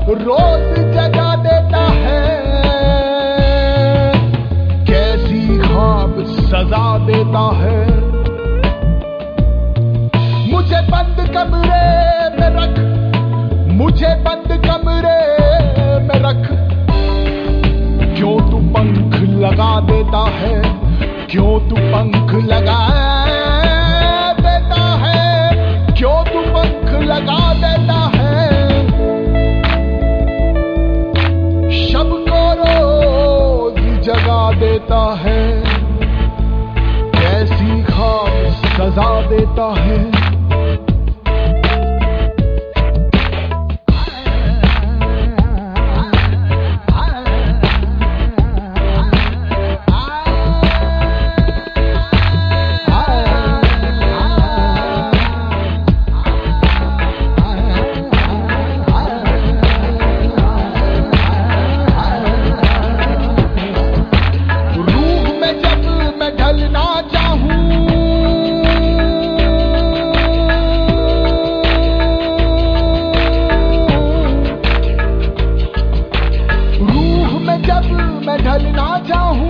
रोज जगा देता है, कैसी ख्वाब सजा देता है। मुझे बंद कमरे में रख, मुझे बंद कमरे में रख, क्यों तू पंख लगा देता है, क्यों तू पंख लगा देता है, क्यों तू पंख लगा देता है। शब को रोज जगा देता है, कैसी ख्वाब सजा देता है। ढलना चाहूं,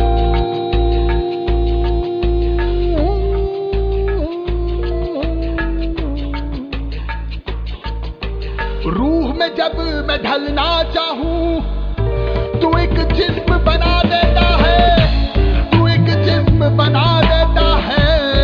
रूह में जब मैं ढलना चाहूं, तू एक जिस्म बना देता है, तू एक जिस्म बना देता है।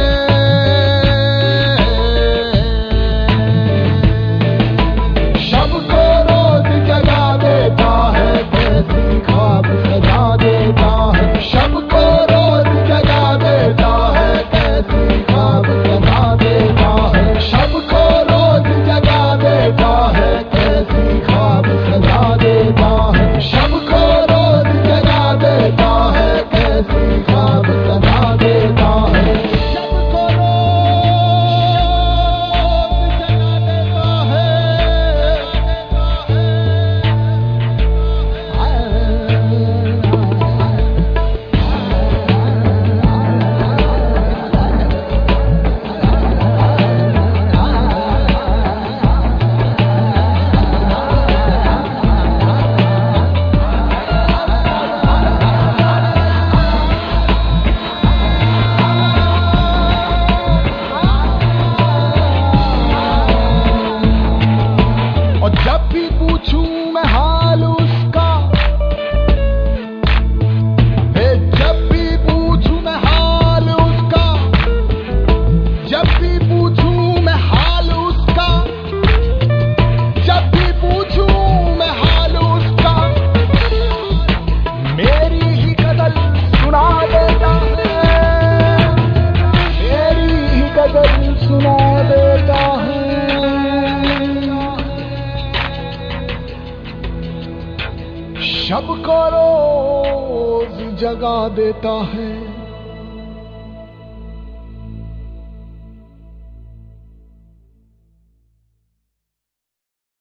शब को रोज जगा देता है, कैसी ख्वाब सजा देता है। शब को रोज जगा देता है, कैसी ख्वाब सजा देता है। शब को रोज जगा देता है, कैसी ख्वाब सजा देता है। शब को रोज जगा देता है, कैसी ख्वाब सजा देता है। शब को रोज जगा देता है। और जब भी पूछूं मैं हाल उसका, जब भी पूछूं मैं हाल उसका, जब भी पूछूं मैं हाल उसका, जब भी पूछूं मैं हाल उसका, मेरी ही गजल सुना देता है, मेरी ही गजल सुना देता है। शब को रोज जगा देता है,